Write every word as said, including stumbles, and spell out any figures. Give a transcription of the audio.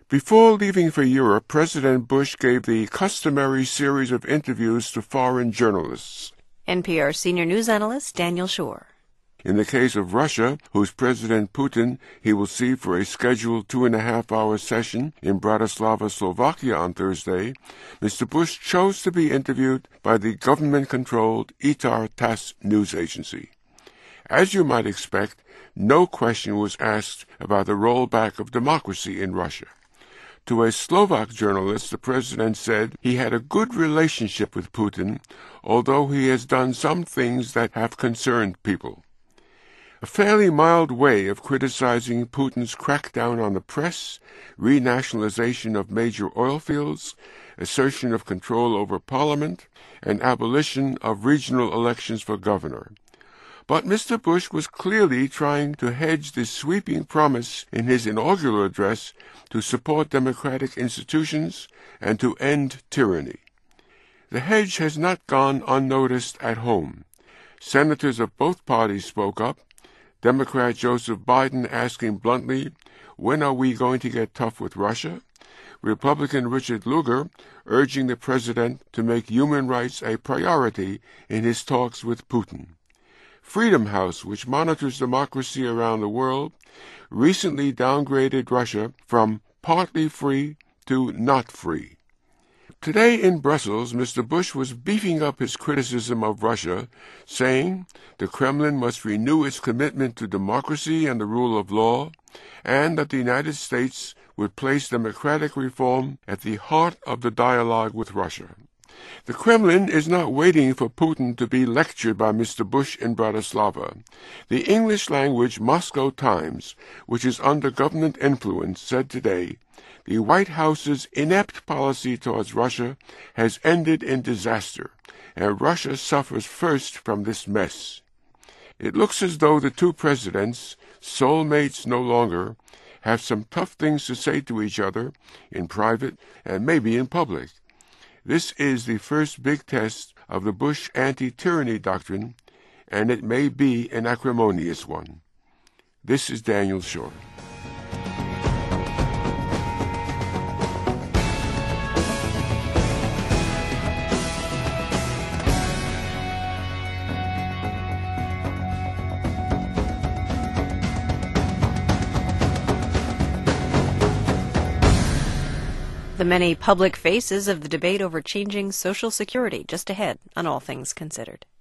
Before leaving for Europe, President Bush gave the customary series of interviews to foreign journalists. N P R senior news analyst Daniel Schorr. In the case of Russia, whose President Putin he will see for a scheduled two-and-a-half-hour session in Bratislava, Slovakia on Thursday, Mister Bush chose to be interviewed by the government-controlled I T A R TASS news agency. As you might expect, no question was asked about the rollback of democracy in Russia. To a Slovak journalist, the president said he had a good relationship with Putin, although he has done some things that have concerned people. A fairly mild way of criticizing Putin's crackdown on the press, renationalization of major oil fields, assertion of control over parliament, and abolition of regional elections for governor. But Mister Bush was clearly trying to hedge the sweeping promise in his inaugural address to support democratic institutions and to end tyranny. The hedge has not gone unnoticed at home. Senators of both parties spoke up, Democrat Joseph Biden asking bluntly, "When are we going to get tough with Russia?" Republican Richard Lugar urging the president to make human rights a priority in his talks with Putin. Freedom House, which monitors democracy around the world, recently downgraded Russia from partly free to not free. Today in Brussels, Mister Bush was beefing up his criticism of Russia, saying the Kremlin must renew its commitment to democracy and the rule of law, and that the United States would place democratic reform at the heart of the dialogue with Russia. The Kremlin is not waiting for Putin to be lectured by Mister Bush in Bratislava. The English-language Moscow Times, which is under government influence, said today, the White House's inept policy towards Russia has ended in disaster, and Russia suffers first from this mess. It looks as though the two presidents, soulmates no longer, have some tough things to say to each other in private and maybe in public. This is the first big test of the Bush anti-tyranny doctrine, and it may be an acrimonious one. This is Daniel Schorr. The many public faces of the debate over changing Social Security just ahead on All Things Considered.